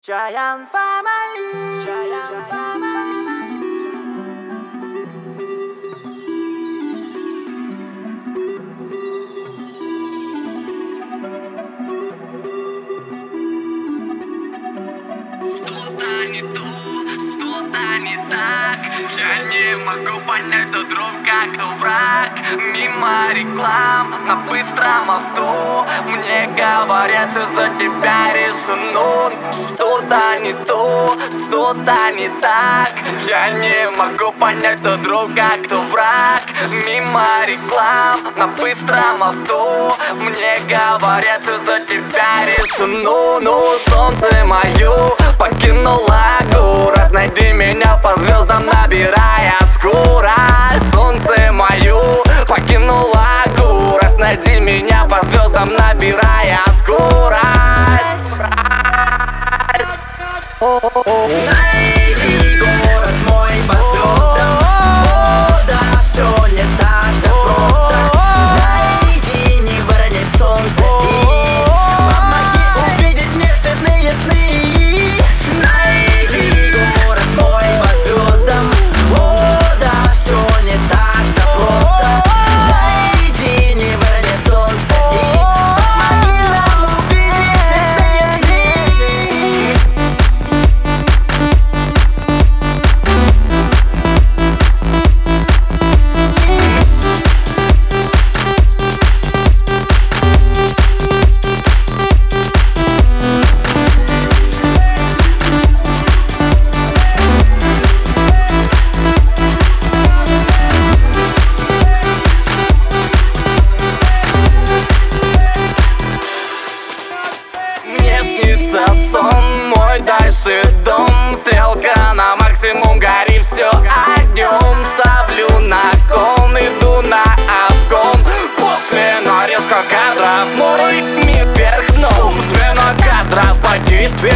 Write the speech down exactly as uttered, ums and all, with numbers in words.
Giant family, giant family. Что-то не то, что-то не так. Я не могу понять, кто друг, как кто враг. Мимо реклам на быстром авто мне говорят, все за тебя решено. Что-то не то, что-то не так. Я не могу понять, кто друг, как кто враг. Мимо реклам на быстром авто мне говорят, все за тебя решено. Но солнце мое покинула город. Найди меня по звездам, набирая скорость. Солнце мое покинула город. Найди меня по звездам, набирая скорость. Найди город мой по звездам. О, да, все не так, да просто. Найди, не вырони солнце и помоги увидеть мне цветные сны. Найди город мой по звездам. О, да, все не так, да просто. Найди, не вырони солнце и помоги нам увидеть цветные сны. Мне снится сон, мой дальше дом. Стрелка на максимум, гори все огнем. Ставлю на кон, иду на обгон. После нарезка кадров мой мир вверх дном. Смена кадров по действию.